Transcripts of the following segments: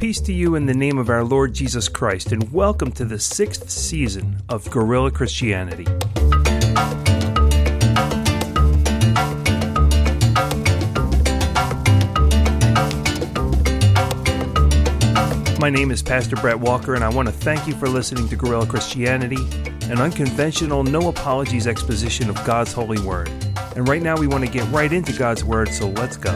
Peace to you in the name of our Lord Jesus Christ, and welcome to the 6th season of Guerrilla Christianity. My name is Pastor Brett Walker, and I want to thank you for listening to Guerrilla Christianity, an unconventional, no apologies exposition of God's holy word. And right now we want to get right into God's word, so let's go.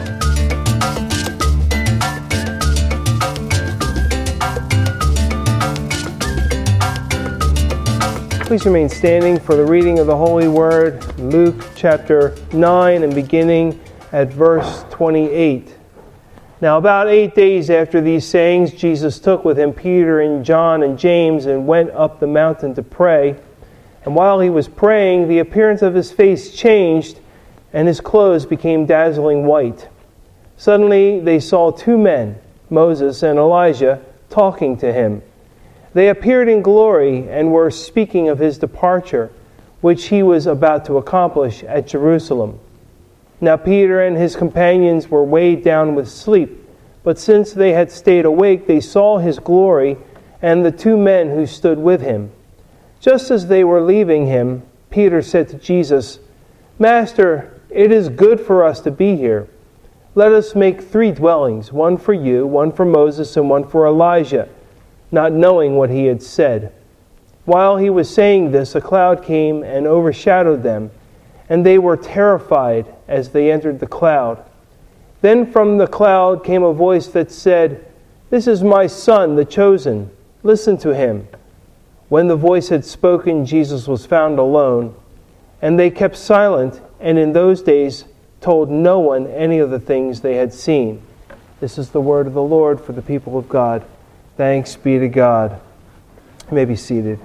Please remain standing for the reading of the Holy Word, Luke chapter 9, and beginning at verse 28. Now about 8 days after these sayings, Jesus took with him Peter and John and James and went up the mountain to pray. And while he was praying, the appearance of his face changed, and his clothes became dazzling white. Suddenly they saw two men, Moses and Elijah, talking to him. They appeared in glory and were speaking of his departure, which he was about to accomplish at Jerusalem. Now Peter and his companions were weighed down with sleep, but since they had stayed awake, they saw his glory and the two men who stood with him. Just as they were leaving him, Peter said to Jesus, "Master, it is good for us to be here. Let us make 3 dwellings, one for you, one for Moses, and one for Elijah," not knowing what he had said. While he was saying this, a cloud came and overshadowed them, and they were terrified as they entered the cloud. Then from the cloud came a voice that said, "This is my Son, the chosen. Listen to him." When the voice had spoken, Jesus was found alone, and they kept silent, and in those days told no one any of the things they had seen. This is the word of the Lord for the people of God. Thanks be to God. You may be seated.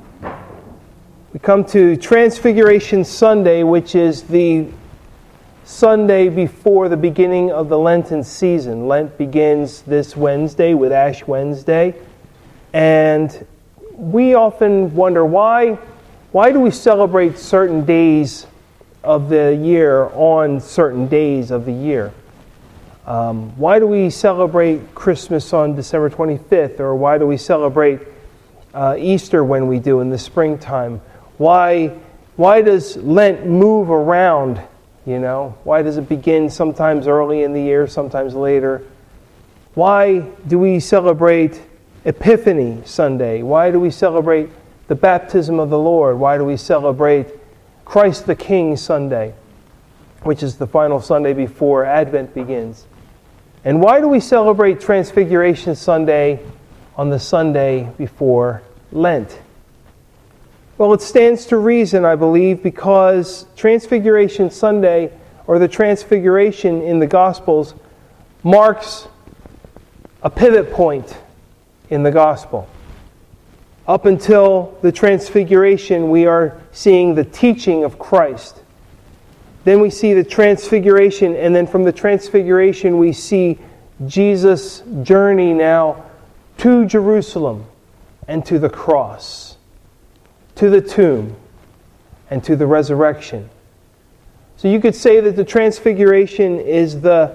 We come to Transfiguration Sunday, which is the Sunday before the beginning of the Lenten season. Lent begins this Wednesday with Ash Wednesday. And we often wonder why do we celebrate certain days of the year on certain days of the year? Why do we celebrate Christmas on December 25th? Or why do we celebrate Easter when we do in the springtime? Why does Lent move around? Why does it begin sometimes early in the year, sometimes later? Why do we celebrate Epiphany Sunday? Why do we celebrate the baptism of the Lord? Why do we celebrate Christ the King Sunday, which is the final Sunday before Advent begins? And why do we celebrate Transfiguration Sunday on the Sunday before Lent? Well, it stands to reason, I believe, because Transfiguration Sunday, or the Transfiguration in the Gospels, marks a pivot point in the Gospel. Up until the Transfiguration, we are seeing the teaching of Christ. Then we see the Transfiguration, and then from the Transfiguration we see Jesus' journey now to Jerusalem and to the cross, to the tomb, and to the resurrection. So you could say that the Transfiguration is the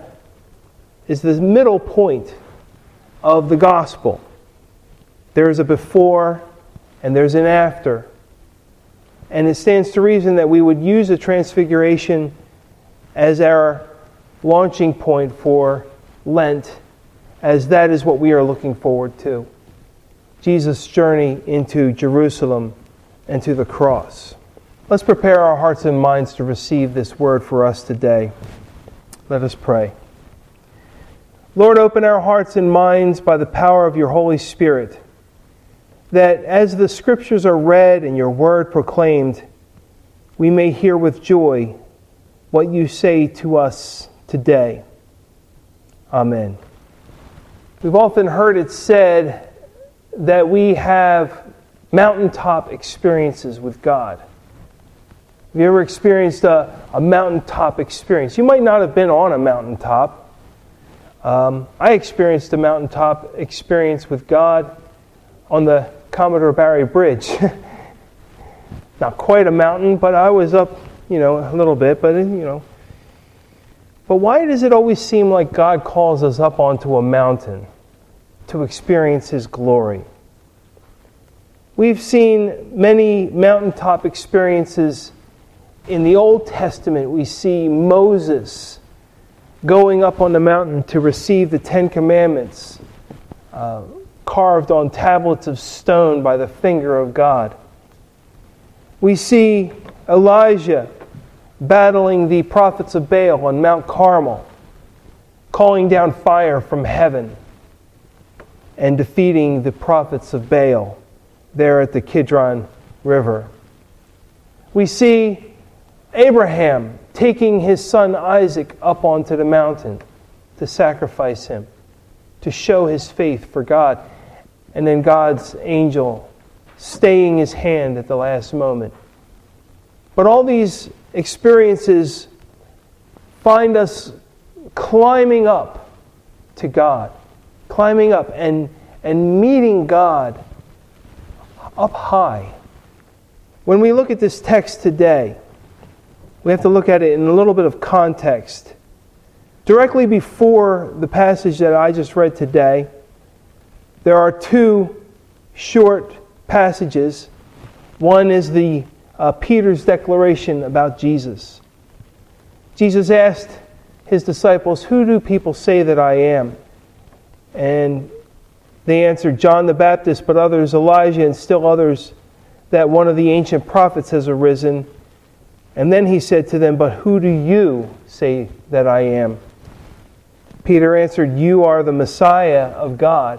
middle point of the gospel. There is a before and there's an after. And it stands to reason that we would use the Transfiguration as our launching point for Lent, as that is what we are looking forward to. Jesus' journey into Jerusalem and to the cross. Let's prepare our hearts and minds to receive this word for us today. Let us pray. Lord, open our hearts and minds by the power of your Holy Spirit, that as the Scriptures are read and your word proclaimed, we may hear with joy what you say to us today. Amen. We've often heard it said that we have mountaintop experiences with God. Have you ever experienced a mountaintop experience? You might not have been on a mountaintop. I experienced a mountaintop experience with God on the Commodore Barry Bridge. Not quite a mountain, but I was up, a little bit, but. But why does it always seem like God calls us up onto a mountain to experience His glory. We've seen many mountaintop experiences in the Old Testament. We see Moses going up on the mountain to receive the Ten Commandments, carved on tablets of stone by the finger of God. We see Elijah battling the prophets of Baal on Mount Carmel, calling down fire from heaven and defeating the prophets of Baal there at the Kidron River. We see Abraham taking his son Isaac up onto the mountain to sacrifice him, to show his faith for God, and then God's angel staying his hand at the last moment. But all these experiences find us climbing up to God, climbing up and meeting God up high. When we look at this text today, we have to look at it in a little bit of context. Directly before the passage that I just read today, there are two short passages. One is the Peter's declaration about Jesus. Jesus asked His disciples, "Who do people say that I am?" And they answered, "John the Baptist, but others Elijah, and still others that one of the ancient prophets has arisen." And then He said to them, "But who do you say that I am?" Peter answered, "You are the Messiah of God.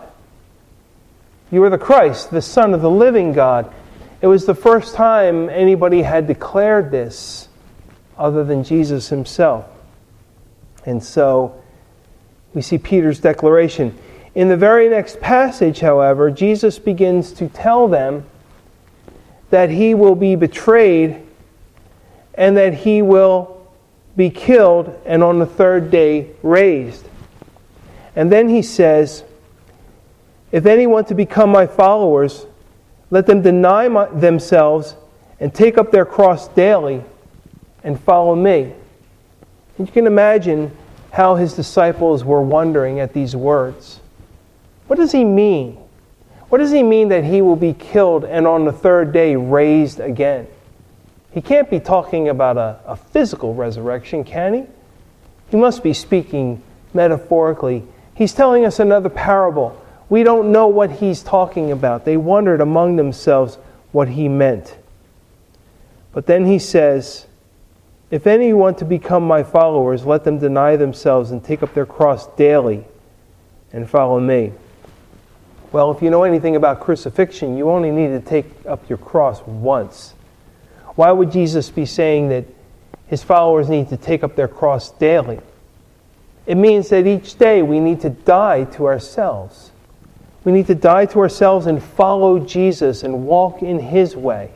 You are the Christ, the Son of the living God." It was the first time anybody had declared this other than Jesus Himself. And so we see Peter's declaration. In the very next passage, however, Jesus begins to tell them that He will be betrayed and that He will be killed and on the third day raised. And then He says, "If any want to become my followers, let them deny themselves and take up their cross daily and follow me." And you can imagine how His disciples were wondering at these words. What does He mean? What does He mean that He will be killed and on the third day raised again? He can't be talking about a physical resurrection, can He? He must be speaking metaphorically. He's telling us another parable. We don't know what He's talking about. They wondered among themselves what He meant. But then He says, "If any want to become my followers, let them deny themselves and take up their cross daily and follow me." Well, if you know anything about crucifixion, you only need to take up your cross once. Why would Jesus be saying that His followers need to take up their cross daily? It means that each day we need to die to ourselves. We need to die to ourselves and follow Jesus and walk in His way.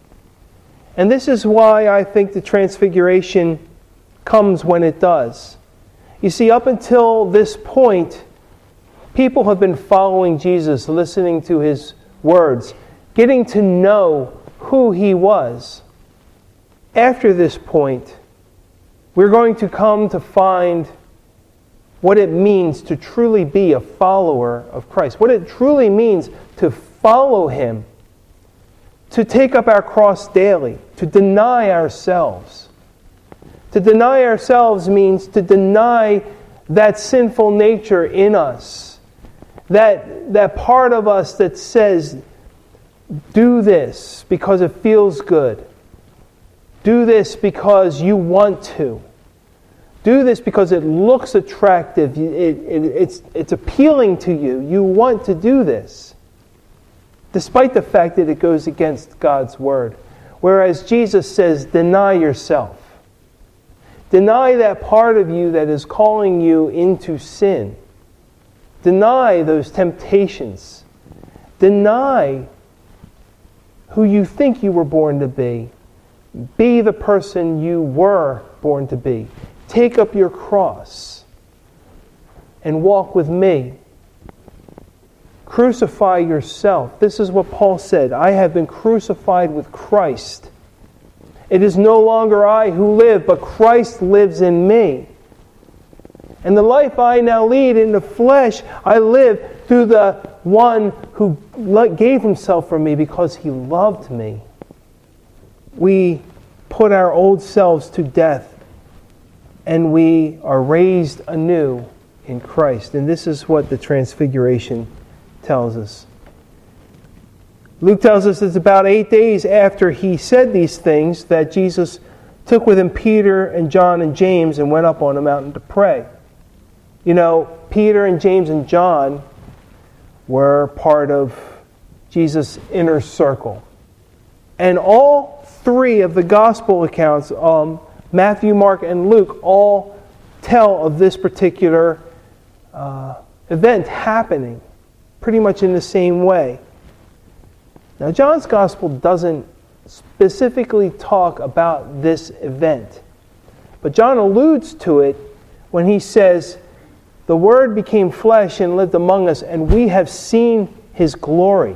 And this is why I think the Transfiguration comes when it does. You see, up until this point, people have been following Jesus, listening to His words, getting to know who He was. After this point, we're going to come to find what it means to truly be a follower of Christ, what it truly means to follow Him, to take up our cross daily, to deny ourselves. To deny ourselves means to deny that sinful nature in us, that part of us that says, do this because it feels good. Do this because you want to. Do this because it looks attractive. It's appealing to you. You want to do this, despite the fact that it goes against God's word. Whereas Jesus says, deny yourself. Deny that part of you that is calling you into sin. Deny those temptations. Deny who you think you were born to be. Be the person you were born to be. Take up your cross and walk with me. Crucify yourself. This is what Paul said. I have been crucified with Christ. It is no longer I who live, but Christ lives in me. And the life I now lead in the flesh, I live through the one who gave himself for me because he loved me. We put our old selves to death, and we are raised anew in Christ. And this is what the Transfiguration tells us. Luke tells us it's about 8 days after he said these things that Jesus took with him Peter and John and James and went up on a mountain to pray. You know, Peter and James and John were part of Jesus' inner circle. And all three of the gospel accounts, Matthew, Mark, and Luke, all tell of this particular event happening pretty much in the same way. Now, John's gospel doesn't specifically talk about this event, but John alludes to it when he says, "The Word became flesh and lived among us, and we have seen His glory.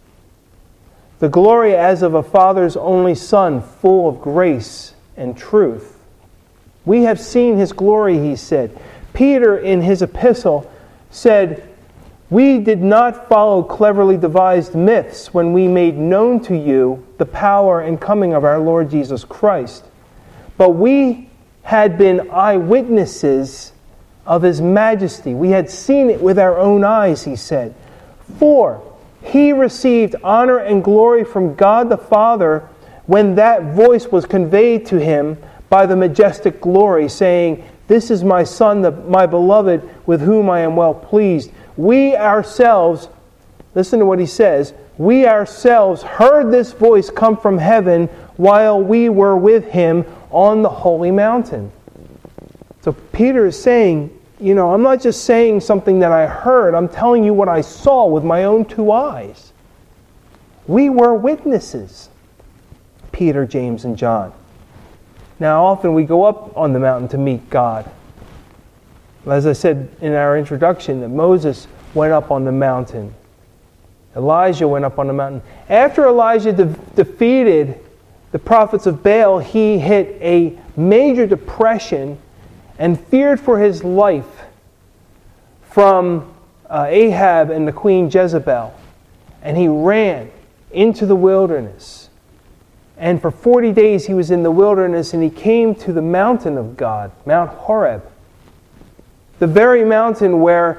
The glory as of a Father's only Son, full of grace and truth." We have seen His glory, he said. Peter, in his epistle, said, "We did not follow cleverly devised myths when we made known to you the power and coming of our Lord Jesus Christ, but we had been eyewitnesses of His majesty. We had seen it with our own eyes," he said. "For He received honor and glory from God the Father when that voice was conveyed to Him by the majestic glory, saying, 'This is my Son, my beloved, with whom I am well pleased.' We ourselves," listen to what he says, "we ourselves heard this voice come from heaven while we were with Him on the holy mountain." So Peter is saying, I'm not just saying something that I heard. I'm telling you what I saw with my own two eyes. We were witnesses, Peter, James, and John. Now, often we go up on the mountain to meet God. As I said in our introduction, that Moses went up on the mountain. Elijah went up on the mountain. After Elijah defeated the prophets of Baal, he hit a major depression and feared for his life from Ahab and the queen Jezebel. And he ran into the wilderness. And for 40 days he was in the wilderness, and he came to the mountain of God, Mount Horeb. The very mountain where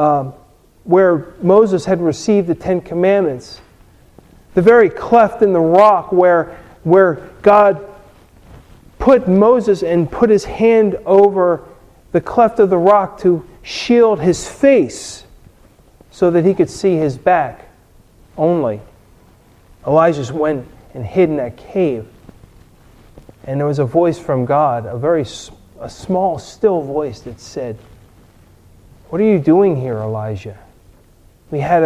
Moses had received the Ten Commandments. The very cleft in the rock where God put Moses and put his hand over the cleft of the rock to shield his face so that he could see his back only. Elijah went and hid in that cave. And there was a voice from God, a small, still voice that said, "What are you doing here, Elijah?" He had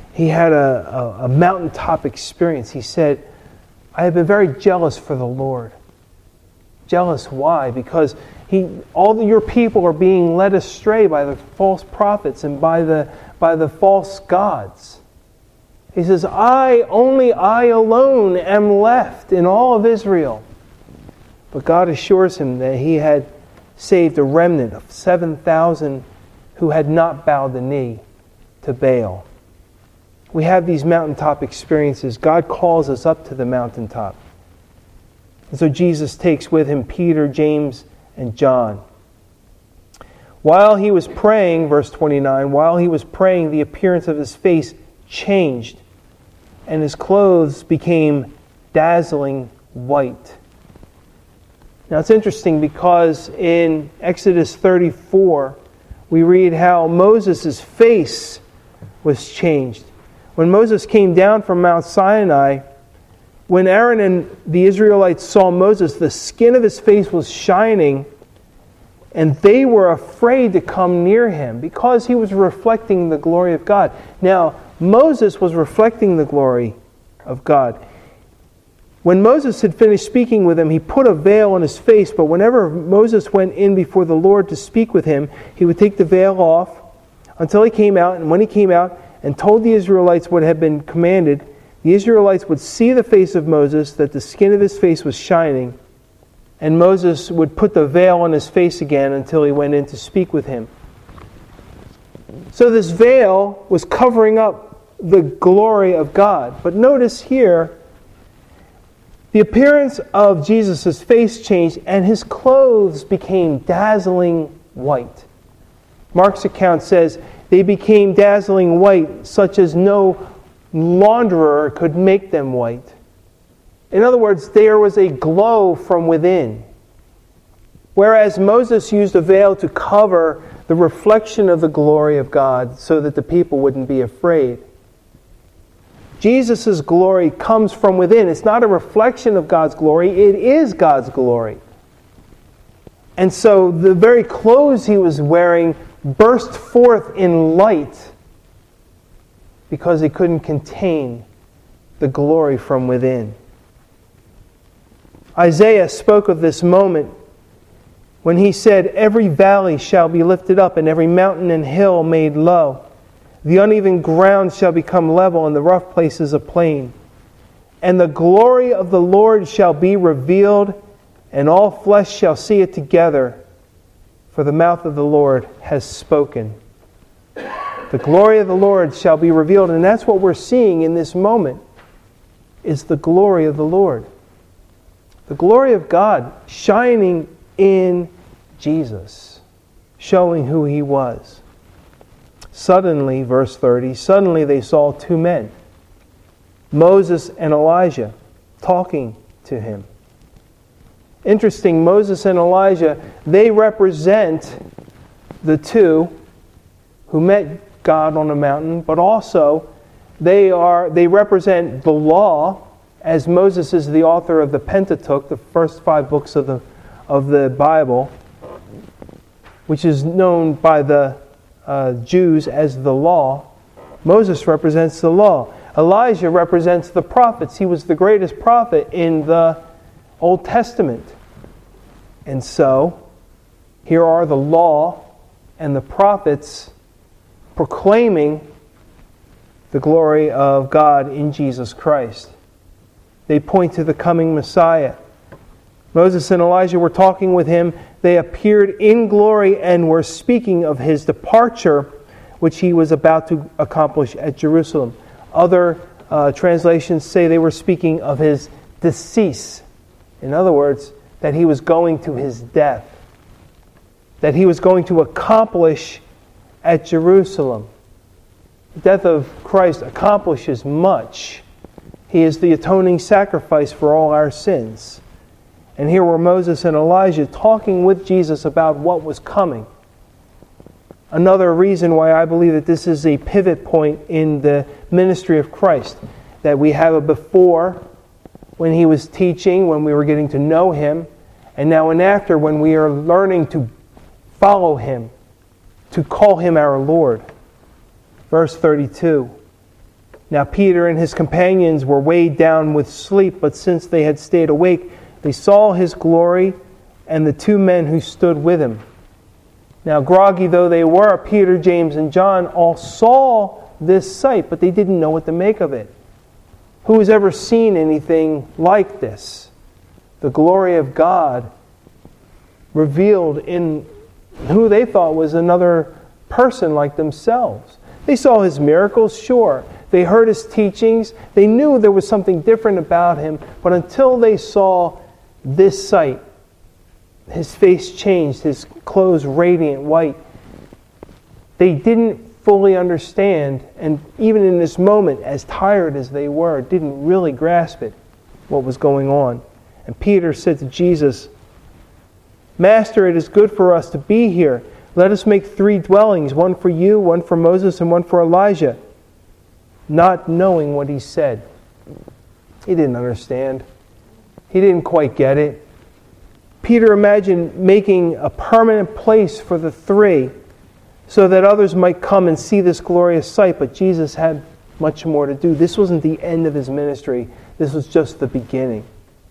a mountaintop experience. He said, "I have been very jealous for the Lord." Jealous, why? Because your people are being led astray by the false prophets and by the false gods. He says, only I alone am left in all of Israel. But God assures him that He had saved a remnant of 7,000 who had not bowed the knee to Baal. We have these mountaintop experiences. God calls us up to the mountaintop. And so Jesus takes with Him Peter, James, and John. While He was praying, verse 29, while He was praying, the appearance of His face changed, and His clothes became dazzling white. Now it's interesting because in Exodus 34, we read how Moses' face was changed. When Moses came down from Mount Sinai, when Aaron and the Israelites saw Moses, the skin of his face was shining, and they were afraid to come near him because he was reflecting the glory of God. Now, Moses was reflecting the glory of God. When Moses had finished speaking with him, he put a veil on his face, but whenever Moses went in before the Lord to speak with him, he would take the veil off until he came out, and when he came out and told the Israelites what had been commanded, the Israelites would see the face of Moses, that the skin of his face was shining, And Moses would put the veil on his face again until he went in to speak with him. So this veil was covering up the glory of God. But notice here, the appearance of Jesus' face changed and his clothes became dazzling white. Mark's account says, they became dazzling white, such as no launderer could make them white. In other words, there was a glow from within. Whereas Moses used a veil to cover the reflection of the glory of God so that the people wouldn't be afraid. Jesus' glory comes from within. It's not a reflection of God's glory, it is God's glory. And so the very clothes he was wearing burst forth in light because they couldn't contain the glory from within. Isaiah spoke of this moment when he said, every valley shall be lifted up and every mountain and hill made low. The uneven ground shall become level and the rough places a plain. And the glory of the Lord shall be revealed, and all flesh shall see it together, for the mouth of the Lord has spoken. The glory of the Lord shall be revealed, and that's what we're seeing in this moment, is the glory of the Lord. The glory of God shining in Jesus, showing who he was. Suddenly, verse 30, suddenly they saw two men, Moses and Elijah, talking to him. Interesting, Moses and Elijah, they represent the two who met God on a mountain, but also they represent the law, as Moses is the author of the Pentateuch, the first 5 books of the Bible, which is known by the Jews as the law. Moses represents the law. Elijah represents the prophets. He was the greatest prophet in the Old Testament. And so, here are the law and the prophets proclaiming the glory of God in Jesus Christ. They point to the coming Messiah. Moses and Elijah were talking with him. They appeared in glory and were speaking of his departure, which he was about to accomplish at Jerusalem. Other translations say they were speaking of his decease. In other words, that he was going to his death. That he was going to accomplish at Jerusalem. The death of Christ accomplishes much. He is the atoning sacrifice for all our sins. And here were Moses and Elijah talking with Jesus about what was coming. Another reason why I believe that this is a pivot point in the ministry of Christ. That we have a before, when he was teaching, when we were getting to know him, and now an after, when we are learning to follow him, to call him our Lord. Verse 32. Now Peter and his companions were weighed down with sleep, but since they had stayed awake, they saw his glory and the two men who stood with him. Now groggy though they were, Peter, James, and John all saw this sight, but they didn't know what to make of it. Who has ever seen anything like this? The glory of God revealed in who they thought was another person like themselves. They saw his miracles, sure. They heard his teachings. They knew there was something different about him. But until they saw this sight, his face changed, his clothes radiant white, they didn't fully understand, and even in this moment, as tired as they were, didn't really grasp it, what was going on. And Peter said to Jesus, Master, it is good for us to be here. Let us make 3 dwellings, one for you, one for Moses, and one for Elijah. Not knowing what he said. He didn't understand. He didn't quite get it. Peter imagined making a permanent place for the 3 so that others might come and see this glorious sight, but Jesus had much more to do. This wasn't the end of his ministry. This was just the beginning.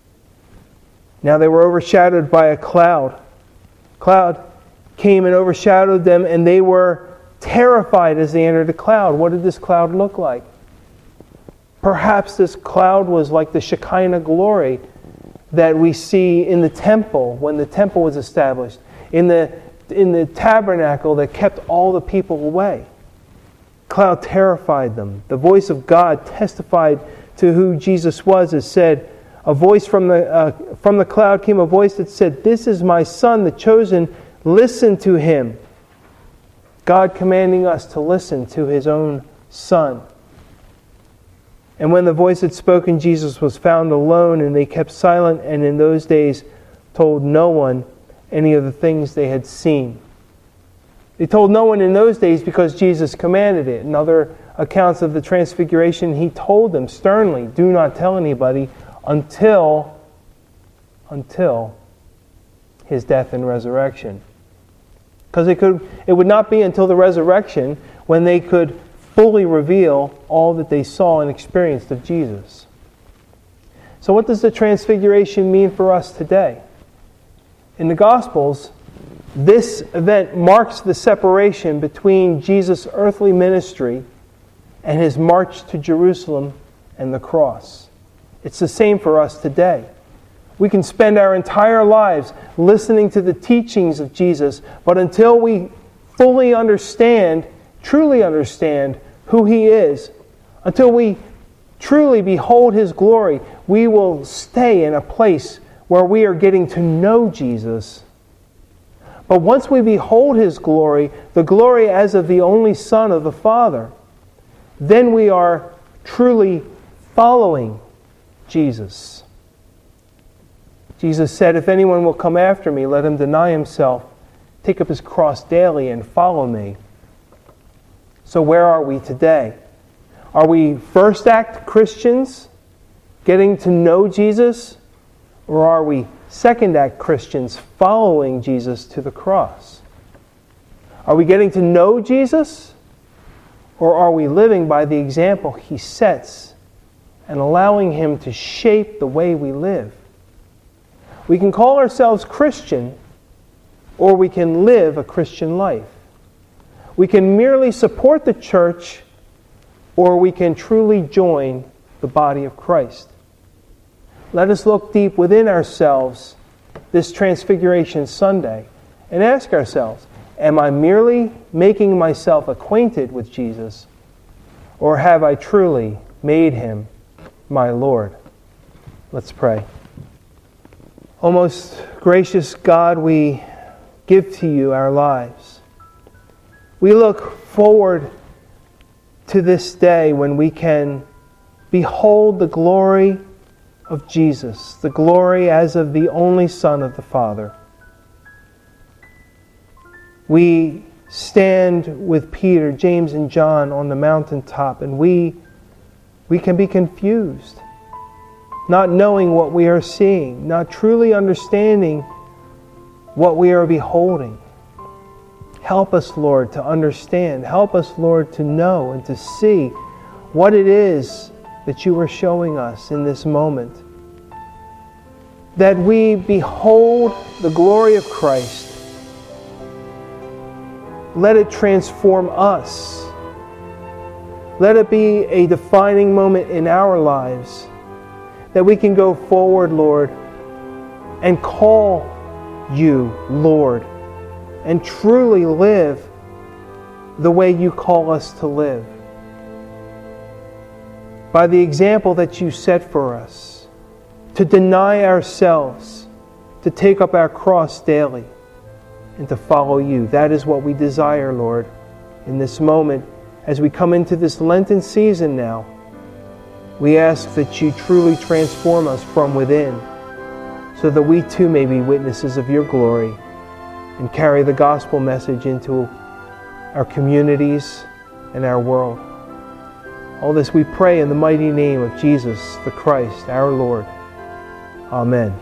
Now they were overshadowed by a cloud. Cloud came and overshadowed them, and they were terrified as they entered the cloud. What did this cloud look like? Perhaps this cloud was like the Shekinah glory that we see in the temple when the temple was established, in the tabernacle that kept all the people away. Cloud terrified them. The voice of God testified to who Jesus was. It said, a voice from the cloud came a voice that said, "This is my Son, the chosen. Listen to him." God commanding us to listen to his own Son. And when the voice had spoken, Jesus was found alone, and they kept silent, and in those days told no one any of the things they had seen. They told no one in those days because Jesus commanded it. In other accounts of the Transfiguration, he told them sternly, "Do not tell anybody until his death and resurrection." Because it would not be until the resurrection when they could fully reveal all that they saw and experienced of Jesus. So what does the Transfiguration mean for us today? In the Gospels, this event marks the separation between Jesus' earthly ministry and his march to Jerusalem and the cross. It's the same for us today. We can spend our entire lives listening to the teachings of Jesus, but until we fully understand, truly understand who he is, until we truly behold his glory, we will stay in a place where we are getting to know Jesus. But once we behold his glory, the glory as of the only Son of the Father, then we are truly following Jesus. Jesus said, "If anyone will come after me, let him deny himself, take up his cross daily, and follow me." So where are we today? Are we first act Christians, getting to know Jesus? Or are we second act Christians, following Jesus to the cross? Are we getting to know Jesus? Or are we living by the example he sets and allowing him to shape the way we live? We can call ourselves Christian, or we can live a Christian life. We can merely support the church, or we can truly join the body of Christ. Let us look deep within ourselves this Transfiguration Sunday and ask ourselves, am I merely making myself acquainted with Jesus, or have I truly made him my Lord? Let's pray. O most gracious God, we give to you our lives. We look forward to this day when we can behold the glory of Jesus, the glory as of the only Son of the Father. We stand with Peter, James, and John on the mountaintop, and we can be confused, not knowing what we are seeing, not truly understanding what we are beholding. Help us, Lord, to understand. Help us, Lord, to know and to see what it is that you are showing us in this moment. That we behold the glory of Christ. Let it transform us. Let it be a defining moment in our lives, that we can go forward, Lord, and call you Lord, and truly live the way you call us to live. By the example that you set for us, to deny ourselves, to take up our cross daily, and to follow you. That is what we desire, Lord, in this moment. As we come into this Lenten season now, we ask that you truly transform us from within, so that we too may be witnesses of your glory and carry the gospel message into our communities and our world. All this we pray in the mighty name of Jesus the Christ, our Lord. Amen.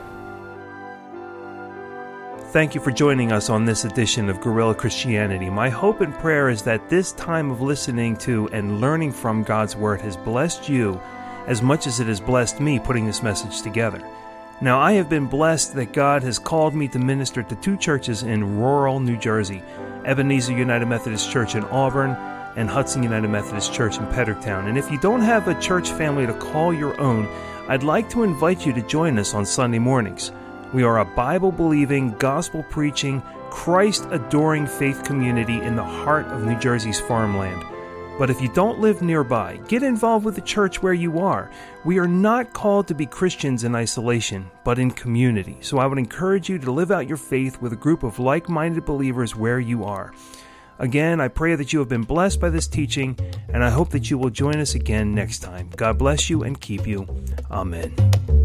Thank you for joining us on this edition of Guerrilla Christianity. My hope and prayer is that this time of listening to and learning from God's Word has blessed you as much as it has blessed me putting this message together. Now, I have been blessed that God has called me to minister to two churches in rural New Jersey, Ebenezer United Methodist Church in Auburn and Hudson United Methodist Church in Pedricktown. And if you don't have a church family to call your own, I'd like to invite you to join us on Sunday mornings. We are a Bible-believing, gospel-preaching, Christ-adoring faith community in the heart of New Jersey's farmland. But if you don't live nearby, get involved with the church where you are. We are not called to be Christians in isolation, but in community. So I would encourage you to live out your faith with a group of like-minded believers where you are. Again, I pray that you have been blessed by this teaching, and I hope that you will join us again next time. God bless you and keep you. Amen.